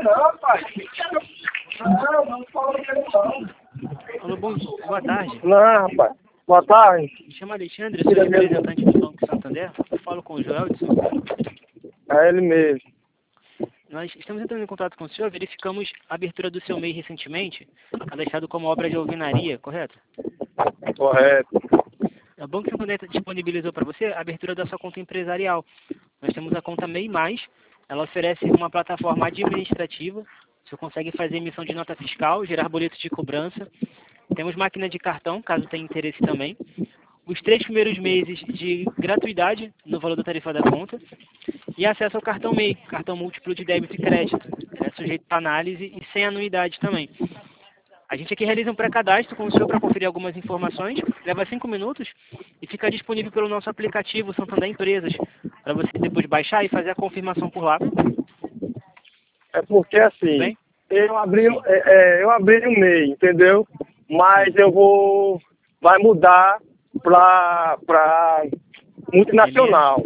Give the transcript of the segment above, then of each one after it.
não, pai. Não fala que não. Alô, boa tarde. Não, rapaz. Boa tarde. Me chamo Alexandre, sou representante do Banco Santander. Eu falo com o Joelson. É ele mesmo. Nós estamos entrando em contato com o senhor, verificamos a abertura do seu MEI recentemente, cadastrado como obra de alvenaria, correto? Correto. O Banco Santander disponibilizou para você a abertura da sua conta empresarial. Nós temos a conta MEI+, ela oferece uma plataforma administrativa, você consegue fazer emissão de nota fiscal, gerar boletos de cobrança. Temos máquina de cartão, caso tenha interesse também. Os 3 primeiros meses de gratuidade no valor da tarifa da conta. E acesso ao cartão MEI, cartão múltiplo de débito e crédito. Ele é sujeito a análise e sem anuidade também. A gente aqui realiza um pré-cadastro com o senhor para conferir algumas informações, leva 5 minutos e fica disponível pelo nosso aplicativo Santander Empresas, para você depois baixar e fazer a confirmação por lá. É porque assim, Bem? eu abri o MEI, entendeu? Mas vai mudar para multinacional.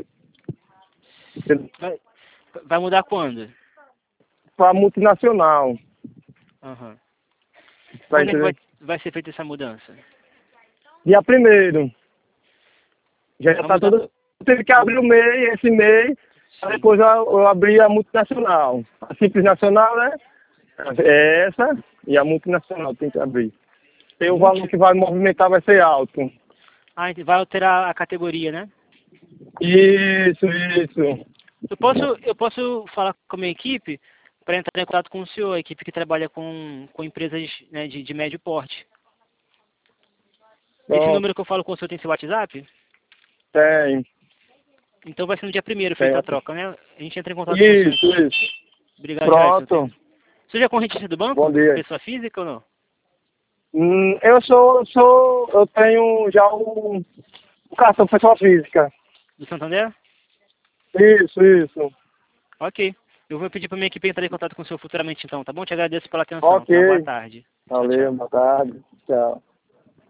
Vai mudar quando? Para multinacional. Uhum. Tá Quando é entendendo? que vai ser feita essa mudança? Dia 1º. Já está tudo. Teve que abrir o MEI, esse MEI. Depois eu abri a multinacional. A simples nacional, né? É essa. E a multinacional tem que abrir. E o valor que vai movimentar vai ser alto. Ah, vai alterar a categoria, né? Isso. Eu posso falar com a minha equipe para entrar em contato com o senhor, a equipe que trabalha com empresas, né, de médio porte. Esse Pronto. número que eu falo com o senhor tem seu WhatsApp? Tem. Então vai ser no dia 1º feita a troca, né? A gente entra em contato Isso, com o senhor. isso. Obrigado, Pronto. Jason. O senhor já é correntista do banco? Bom dia. Pessoa física ou não? Eu tenho já o cartão pessoa física. Do Santander? Isso. Ok. Eu vou pedir para minha equipe entrar em contato com o senhor futuramente então, tá bom? Te agradeço pela atenção. Ok. Tá? Boa tarde. Tchau, Valeu, tchau. boa tarde. Tchau.